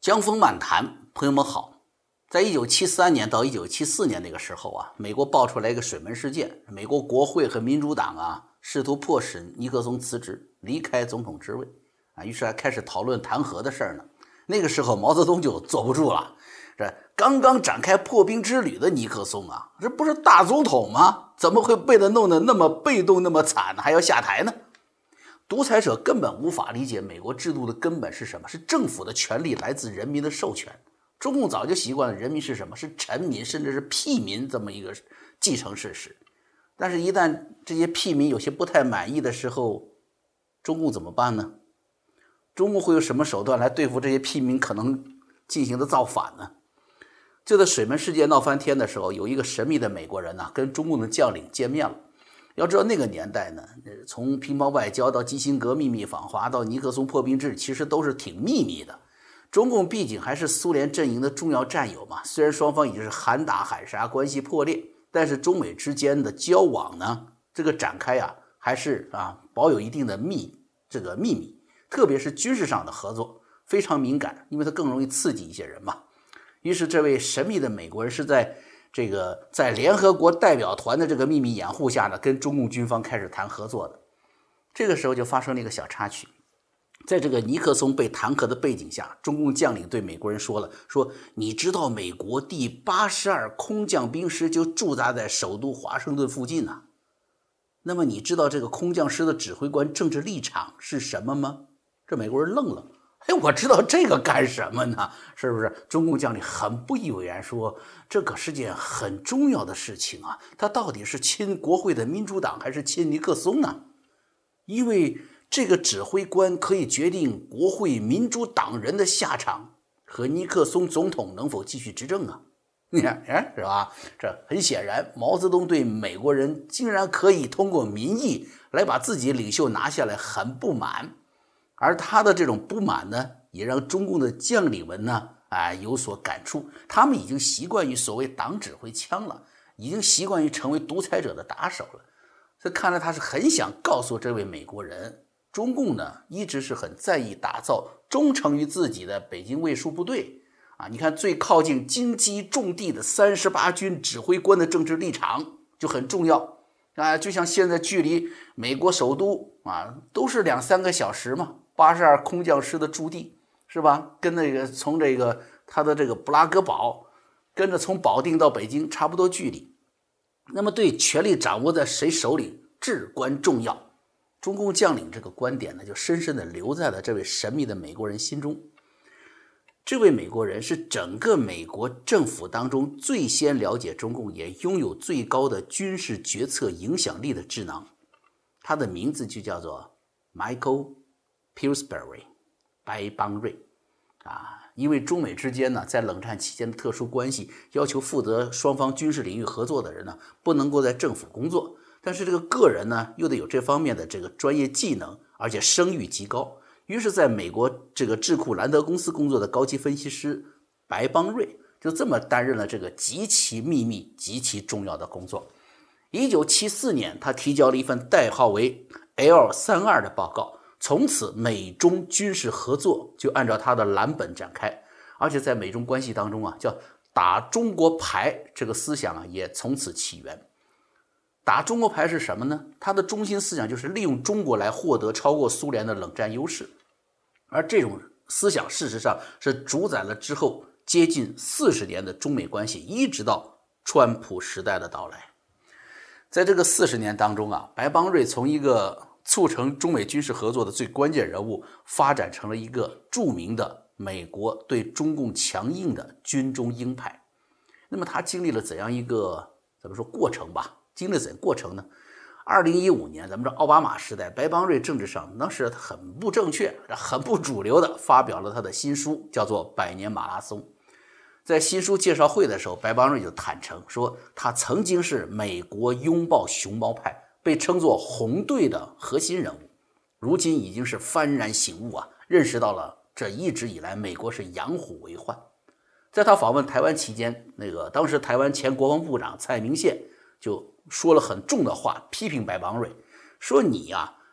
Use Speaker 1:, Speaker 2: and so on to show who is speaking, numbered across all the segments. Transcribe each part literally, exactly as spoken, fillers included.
Speaker 1: 江风漫谈，朋友们好。在一九七三年到一九七四年那个时候啊，美国爆出来一个水门事件，美国国会和民主党啊试图迫使尼克松辞职离开总统职位啊，于是还开始讨论弹劾的事儿呢。那个时候毛泽东就坐不住了，这刚刚展开破冰之旅的尼克松啊，这不是大总统吗？怎么会被他弄得那么被动那么惨，还要下台呢？独裁者根本无法理解美国制度的根本是什么，是政府的权力来自人民的授权。中共早就习惯了人民是什么，是臣民甚至是屁民这么一个既成事实。但是一旦这些屁民有些不太满意的时候，中共怎么办呢？中共会有什么手段来对付这些屁民可能进行的造反呢？就在水门事件闹翻天的时候，有一个神秘的美国人呢、啊，跟中共的将领见面了。要知道那个年代呢，从乒乓外交到基辛格秘密访华到尼克松破冰之旅，其实都是挺秘密的。中共毕竟还是苏联阵营的重要战友嘛，虽然双方已经是喊打喊杀，关系破裂，但是中美之间的交往呢，这个展开啊，还是啊保有一定的秘这个秘密，特别是军事上的合作非常敏感，因为它更容易刺激一些人嘛。于是这位神秘的美国人是在这个在联合国代表团的这个秘密掩护下呢，跟中共军方开始谈合作的。这个时候就发生了一个小插曲，在这个尼克松被弹劾的背景下，中共将领对美国人说了，说你知道美国第八十二空降兵师就驻扎在首都华盛顿附近啊，那么你知道这个空降师的指挥官政治立场是什么吗？这美国人愣了。哎，我知道这个干什么呢？是不是？中共将领很不以为然说，这可是件很重要的事情啊，他到底是亲国会的民主党还是亲尼克松呢？因为这个指挥官可以决定国会民主党人的下场和尼克松总统能否继续执政啊。你看，哎，是吧？这很显然，毛泽东对美国人竟然可以通过民意来把自己领袖拿下来很不满。而他的这种不满呢，也让中共的将领们呢，啊，有所感触。他们已经习惯于所谓党指挥枪了，已经习惯于成为独裁者的打手了。所以看来他是很想告诉这位美国人，中共呢一直是很在意打造忠诚于自己的北京卫戍部队啊。你看最靠近京畿重地的三十八军指挥官的政治立场就很重要啊，就像现在距离美国首都啊都是两三个小时嘛。八十二空降师的驻地是吧？跟那个从这个他的这个布拉格堡，跟着从保定到北京差不多距离。那么对权力掌握在谁手里至关重要。中共将领这个观点呢，就深深地留在了这位神秘的美国人心中。这位美国人是整个美国政府当中最先了解中共，也拥有最高的军事决策影响力的智囊。他的名字就叫做 Michael Pillsbury 白邦瑞啊，因为中美之间呢，在冷战期间的特殊关系，要求负责双方军事领域合作的人呢，不能够在政府工作，但是这个个人呢，又得有这方面的这个专业技能，而且声誉极高。于是，在美国这个智库兰德公司工作的高级分析师白邦瑞，就这么担任了这个极其秘密、极其重要的工作。一九七四年，他提交了一份代号为 L 三十二 的报告。从此美中军事合作就按照他的蓝本展开，而且在美中关系当中啊，叫打中国牌这个思想啊，也从此起源。打中国牌是什么呢？它的中心思想就是利用中国来获得超过苏联的冷战优势，而这种思想事实上是主宰了之后接近四十年的中美关系，一直到川普时代的到来。在这个四十年当中啊，白邦瑞从一个促成中美军事合作的最关键人物，发展成了一个著名的美国对中共强硬的军中鹰派。那么他经历了怎样一个怎么说过程吧？经历了怎样过程呢？二零一五年，咱们说奥巴马时代，白邦瑞政治上当时很不正确、很不主流的发表了他的新书，叫做《百年马拉松》。在新书介绍会的时候，白邦瑞就坦诚说，他曾经是美国拥抱熊猫派，被称作红队的核心人物，如今已经是幡然醒悟啊，认识到了这一直以来美国是养虎为患。在他访问台湾期间，那个当时台湾前国防部长蔡明宪就说了很重的话，批评白邦瑞，说你呀、啊，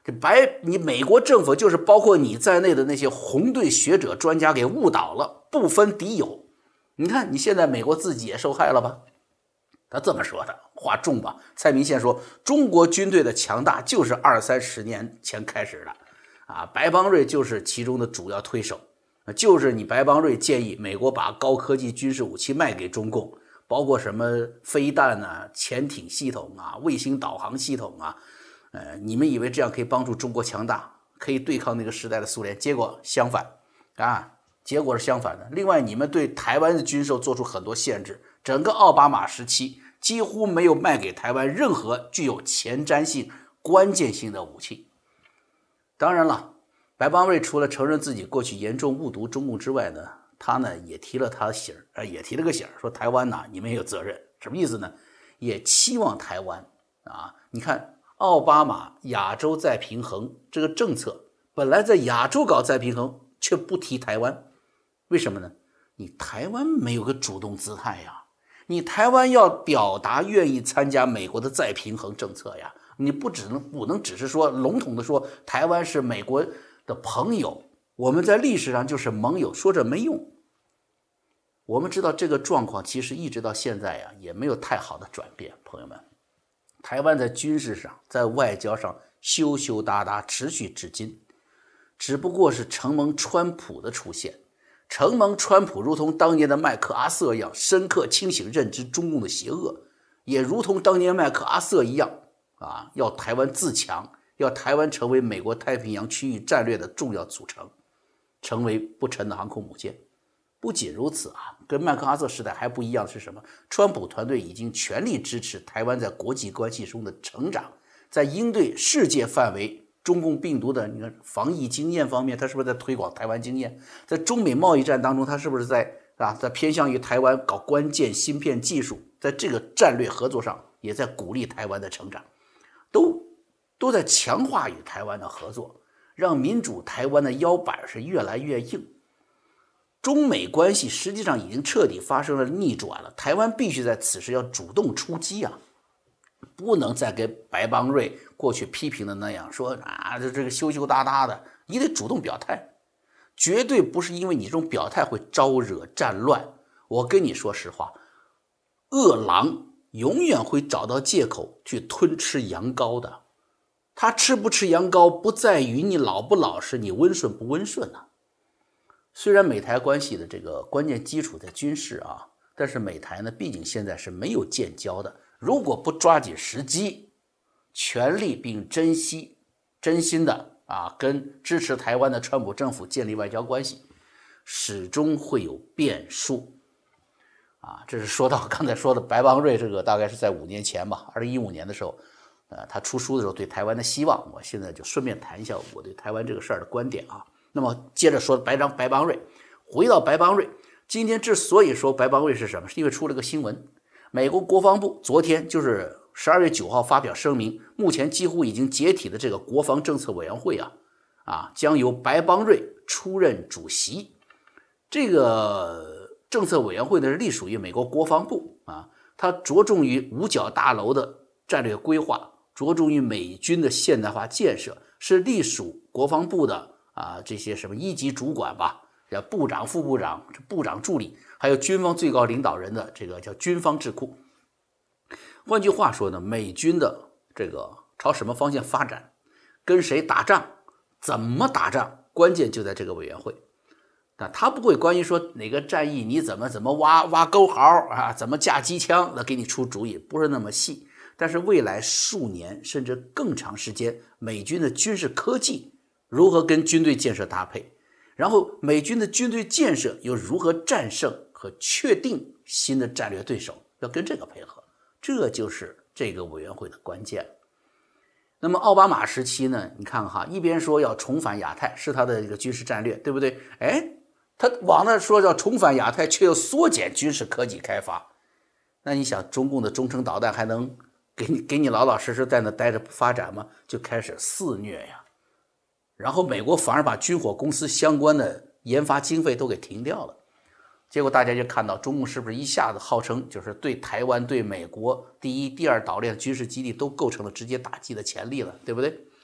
Speaker 1: 这白你美国政府就是包括你在内的那些红队学者专家给误导了，不分敌友。你看你现在美国自己也受害了吧？他这么说的话重吧？蔡明宪说，中国军队的强大就是二三十年前开始的啊，白邦瑞就是其中的主要推手，就是你白邦瑞建议美国把高科技军事武器卖给中共，包括什么飞弹啊、潜艇系统啊、卫星导航系统啊。呃，你们以为这样可以帮助中国强大，可以对抗那个时代的苏联？结果相反啊，结果是相反的。另外，你们对台湾的军售做出很多限制，整个奥巴马时期几乎没有卖给台湾任何具有前瞻性、关键性的武器。当然了，白邦瑞除了承认自己过去严重误读中共之外呢，他呢也提了他的醒儿，呃，也提了个醒儿，说台湾呐，你们也有责任。什么意思呢？也期望台湾啊，你看。奥巴马亚洲再平衡这个政策本来在亚洲搞再平衡，却不提台湾，为什么呢？你台湾没有个主动姿态呀，你台湾要表达愿意参加美国的再平衡政策呀，你不只能不能只是说笼统的说台湾是美国的朋友，我们在历史上就是盟友，说这没用。我们知道这个状况其实一直到现在呀也没有太好的转变，朋友们。台湾在军事上在外交上羞羞答答持续至今，只不过是承蒙川普的出现，承蒙川普如同当年的麦克阿瑟一样深刻清醒认知中共的邪恶，也如同当年麦克阿瑟一样啊，要台湾自强，要台湾成为美国太平洋区域战略的重要组成，成为不沉的航空母舰。不仅如此啊，跟麦克阿瑟时代还不一样的是什么？川普团队已经全力支持台湾在国际关系中的成长，在应对世界范围中共病毒的你看防疫经验方面，他是不是在推广台湾经验？在中美贸易战当中，他是不是在啊在偏向于台湾搞关键芯片技术？在这个战略合作上，也在鼓励台湾的成长，都都在强化与台湾的合作，让民主台湾的腰板是越来越硬。中美关系实际上已经彻底发生了逆转了，台湾必须在此时要主动出击啊，不能再跟白邦瑞过去批评的那样说啊，这这个羞羞答答的，你得主动表态，绝对不是因为你这种表态会招惹战乱。我跟你说实话，饿狼永远会找到借口去吞吃羊羔的，他吃不吃羊羔不在于你老不老实，你温顺不温顺啊。虽然美台关系的这个关键基础在军事啊，但是美台呢，毕竟现在是没有建交的。如果不抓紧时机，全力并珍惜、真心的啊，跟支持台湾的川普政府建立外交关系，始终会有变数。啊，这是说到刚才说的白邦瑞，这个大概是在五年前吧，二零一五年的时候，呃，他出书的时候对台湾的希望，我现在就顺便谈一下我对台湾这个事儿的观点啊。那么接着说白张白邦瑞，回到白邦瑞，今天之所以说白邦瑞是什么，是因为出了个新闻，美国国防部昨天就是十二月九号发表声明，目前几乎已经解体的这个国防政策委员会啊，啊将由白邦瑞出任主席。这个政策委员会呢是隶属于美国国防部啊，它着重于五角大楼的战略规划，着重于美军的现代化建设，是隶属国防部的。啊，这些什么一级主管吧，叫部长、副部长、部长助理，还有军方最高领导人的这个叫军方智库。换句话说呢，美军的这个朝什么方向发展，跟谁打仗，怎么打仗，关键就在这个委员会。那他不会关于说哪个战役你怎么怎么挖挖沟壕啊，怎么架机枪来给你出主意，不是那么细。但是未来数年甚至更长时间，美军的军事科技如何跟军队建设搭配，然后美军的军队建设又如何战胜和确定新的战略对手，要跟这个配合，这就是这个委员会的关键。那么奥巴马时期呢，你看哈，一边说要重返亚太，是他的这个军事战略，对不对？哎，他往那说要重返亚太，却又缩减军事科技开发。那你想，中共的中程导弹还能给你给你老老实实在那待着不发展吗？就开始肆虐呀。然后美国反而把军火公司相关的研发经费都给停掉了，结果大家就看到中共是不是一下子号称就是对台湾、对美国第一、第二岛链军事基地都构成了直接打击的潜力了，对不对？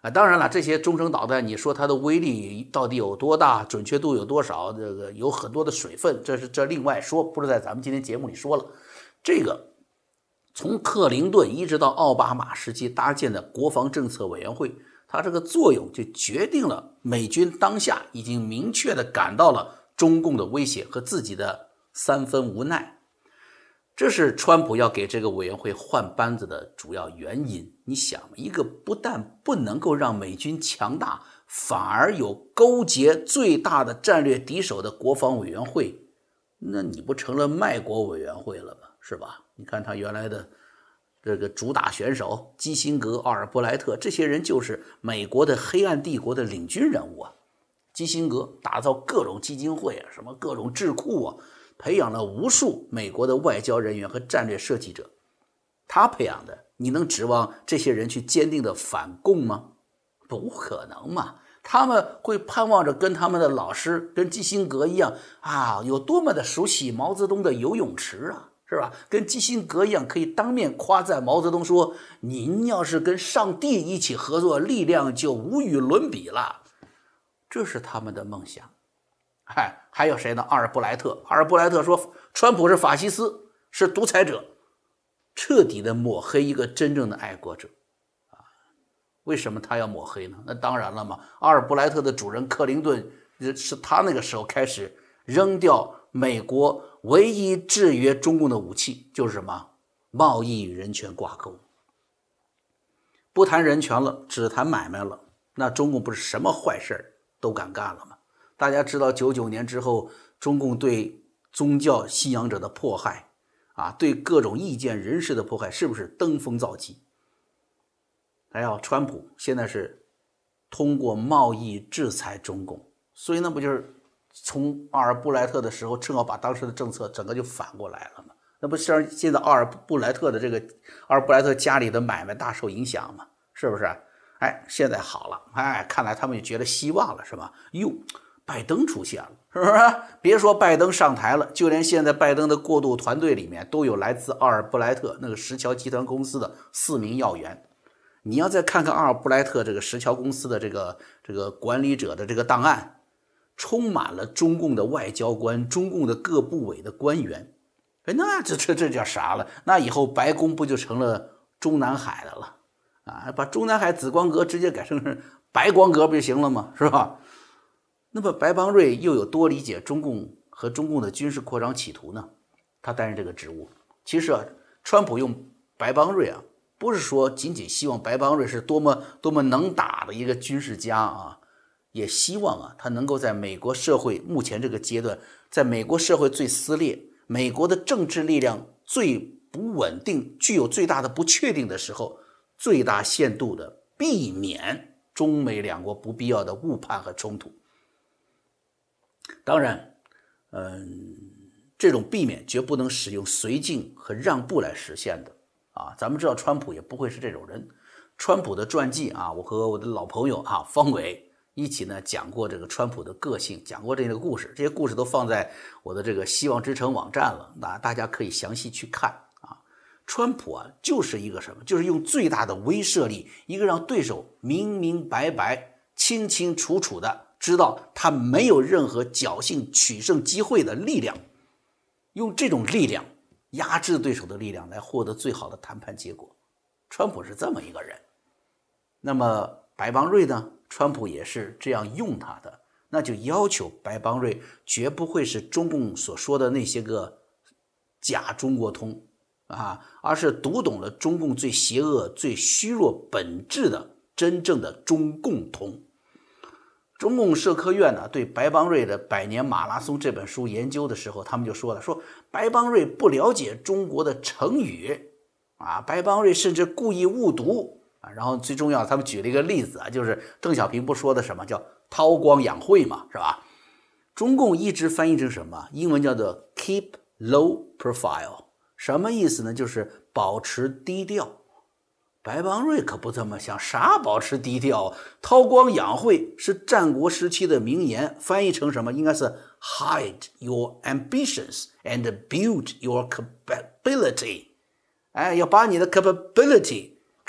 Speaker 1: 啊，当然了，这些中程导弹，你说它的威力到底有多大，准确度有多少，这个有很多的水分，这是这另外说，不是在咱们今天节目里说了。这个从克林顿一直到奥巴马时期搭建的国防政策委员会，它这个作用就决定了美军当下已经明确的感到了中共的威胁和自己的三分无奈。这是川普要给这个委员会换班子的主要原因。你想，一个不但不能够让美军强大，反而有勾结最大的战略敌手的国防委员会，那你不成了卖国委员会了吗？是吧？你看他原来的这个主打选手基辛格、奥尔布莱特，这些人就是美国的黑暗帝国的领军人物啊。基辛格打造各种基金会啊，什么各种智库啊，培养了无数美国的外交人员和战略设计者。他培养的，你能指望这些人去坚定的反共吗？不可能嘛！他们会盼望着跟他们的老师，跟基辛格一样啊，有多么的熟悉毛泽东的游泳池啊，是吧？跟基辛格一样，可以当面夸赞毛泽东说：“您要是跟上帝一起合作，力量就无与伦比了。”这是他们的梦想。嗨，还有谁呢？阿尔布莱特。阿尔布莱特说，川普是法西斯，是独裁者，彻底的抹黑一个真正的爱国者啊！为什么他要抹黑呢？那当然了嘛，阿尔布莱特的主人克林顿是他那个时候开始扔掉美国唯一制约中共的武器，就是什么？贸易与人权挂钩。不谈人权了，只谈买卖了，那中共不是什么坏事都敢干了吗？大家知道九九年之后中共对宗教信仰者的迫害啊，对各种意见人士的迫害是不是登峰造极？还有川普现在是通过贸易制裁中共，所以那不就是从阿尔布莱特的时候正好把当时的政策整个就反过来了吗？那不是现在阿尔布莱特的这个阿尔布莱特家里的买卖大受影响吗？是不是？哎，现在好了，哎，看来他们也觉得希望了，是吧？哟，拜登出现了，是不是？别说拜登上台了，就连现在拜登的过渡团队里面都有来自阿尔布莱特那个石桥集团公司的四名要员。你要再看看阿尔布莱特这个石桥公司的这个这个管理者的这个档案，充满了中共的外交官、中共的各部委的官员。哎，那这这这叫啥了？那以后白宫不就成了中南海的了？啊，把中南海紫光阁直接改成白光阁不就行了吗？是吧？那么白邦瑞又有多理解中共和中共的军事扩张企图呢？他担任这个职务，其实啊，川普用白邦瑞啊，不是说仅仅希望白邦瑞是多么多么能打的一个军事家啊，也希望啊，他能够在美国社会目前这个阶段，在美国社会最撕裂、美国的政治力量最不稳定、具有最大的不确定的时候，最大限度的避免中美两国不必要的误判和冲突。当然，嗯，这种避免绝不能使用绥靖和让步来实现的啊。咱们知道，川普也不会是这种人。川普的传记啊，我和我的老朋友啊方伟一起呢讲过这个川普的个性，讲过这个故事，这些故事都放在我的这个希望之城网站了，那大家可以详细去看啊。川普啊，就是一个什么？就是用最大的威慑力，一个让对手明明白白、清清楚楚的知道他没有任何侥幸取胜机会的力量，用这种力量压制对手的力量来获得最好的谈判结果。川普是这么一个人。那么白邦瑞呢？川普也是这样用他的，那就要求白邦瑞绝不会是中共所说的那些个假中国通啊，而是读懂了中共最邪恶、最虚弱本质的真正的中共通。中共社科院呢，对白邦瑞的《百年马拉松》这本书研究的时候，他们就说了，说白邦瑞不了解中国的成语啊，白邦瑞甚至故意误读啊。然后最重要，他们举了一个例子啊，就是邓小平不说的什么叫韬光养晦嘛，是吧？中共一直翻译成什么？英文叫做 keep low profile， 什么意思呢？就是保持低调。白邦瑞可不这么想，啥保持低调？韬光养晦是战国时期的名言，翻译成什么？应该是 hide your ambitions and build your capability。哎，要把你的 capability 给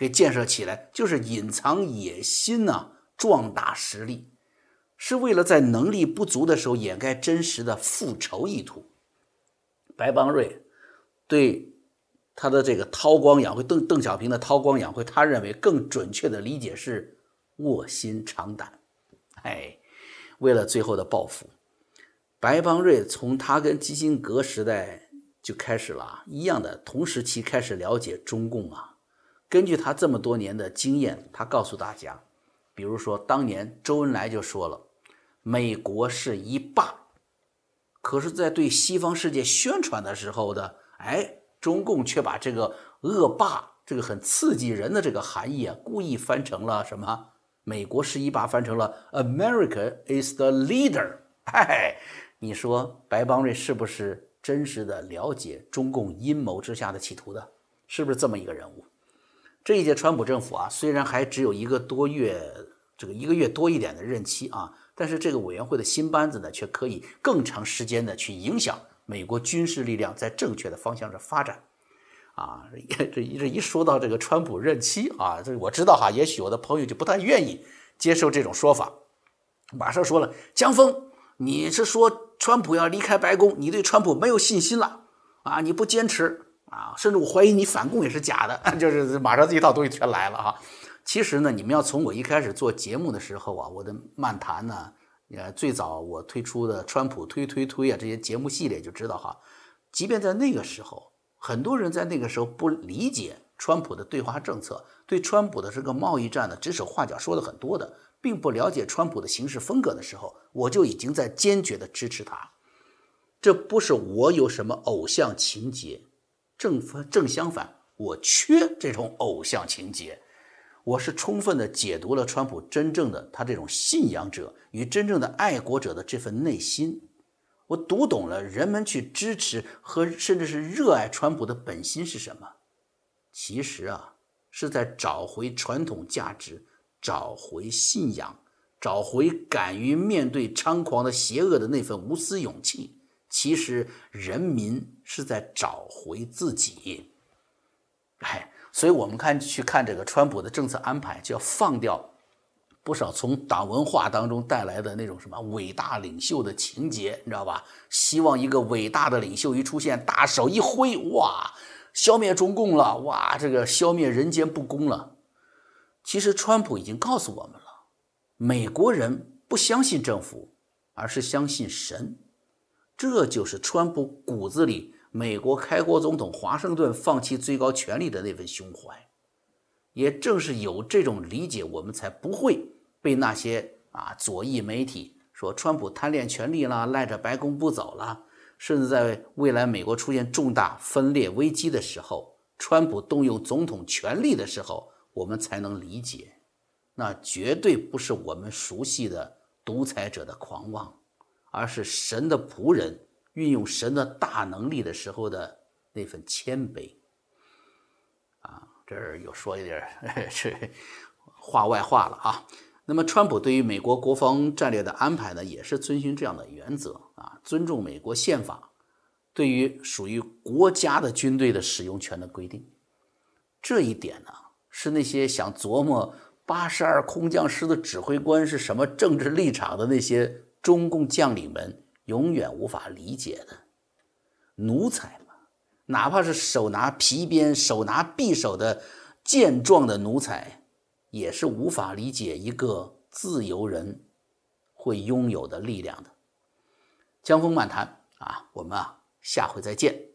Speaker 1: 给建设起来，就是隐藏野心啊，壮大实力，是为了在能力不足的时候掩盖真实的复仇意图。白邦瑞对他的这个韬光养晦，邓邓小平的韬光养晦，他认为更准确的理解是卧薪尝胆。哎，为了最后的报复，白邦瑞从他跟基辛格时代就开始了一样的同时期开始了解中共啊。根据他这么多年的经验，他告诉大家，比如说当年周恩来就说了，美国是一霸，可是在对西方世界宣传的时候的，哎，中共却把这个恶霸这个很刺激人的这个含义啊，故意翻成了什么？美国是一霸翻成了 America is the leader。哎，你说白邦瑞是不是真实的了解中共阴谋之下的企图的？是不是这么一个人物？这一届川普政府啊，虽然还只有一个多月，这个一个月多一点的任期啊，但是这个委员会的新班子呢，却可以更长时间的去影响美国军事力量在正确的方向上发展。啊，这这一说到这个川普任期啊，这我知道哈，也许有的朋友就不太愿意接受这种说法，马上说了，江峰，你是说川普要离开白宫，你对川普没有信心了啊？你不坚持啊？甚至我怀疑你反共也是假的，就是马上这一套东西全来了哈。其实呢，你们要从我一开始做节目的时候啊，我的漫谈呢，呃，最早我推出的川普推推推啊这些节目系列就知道哈，即便在那个时候。很多人在那个时候不理解川普的对华政策，对川普的这个贸易战呢指手画脚说的很多的，并不了解川普的行事风格的时候，我就已经在坚决的支持他。这不是我有什么偶像情节，正正相反，我缺这种偶像情节。我是充分的解读了川普真正的他这种信仰者与真正的爱国者的这份内心。我读懂了人们去支持和甚至是热爱川普的本心是什么，其实啊，是在找回传统价值，找回信仰，找回敢于面对猖狂的邪恶的那份无私勇气。其实人民是在找回自己。哎，所以我们看去看这个川普的政策安排，就要放掉不少从党文化当中带来的那种什么伟大领袖的情节，你知道吧？希望一个伟大的领袖一出现，大手一挥，哇，消灭中共了，哇，这个消灭人间不公了。其实川普已经告诉我们了，美国人不相信政府，而是相信神。这就是川普骨子里美国开国总统华盛顿放弃最高权力的那份胸怀。也正是有这种理解，我们才不会被那些啊左翼媒体说川普贪恋权力了，赖着白宫不走了，甚至在未来美国出现重大分裂危机的时候，川普动用总统权力的时候，我们才能理解，那绝对不是我们熟悉的独裁者的狂妄，而是神的仆人运用神的大能力的时候的那份谦卑。啊，这儿又说一点是话外话了啊。那么川普对于美国国防战略的安排呢，也是遵循这样的原则啊，尊重美国宪法对于属于国家的军队的使用权的规定。这一点呢，是那些想琢磨八十二空降师的指挥官是什么政治立场的那些中共将领们永远无法理解的。奴才嘛，哪怕是手拿皮鞭手拿匕首的健壮的奴才，也是无法理解一个自由人会拥有的力量的。江峰漫谈啊，我们啊下回再见。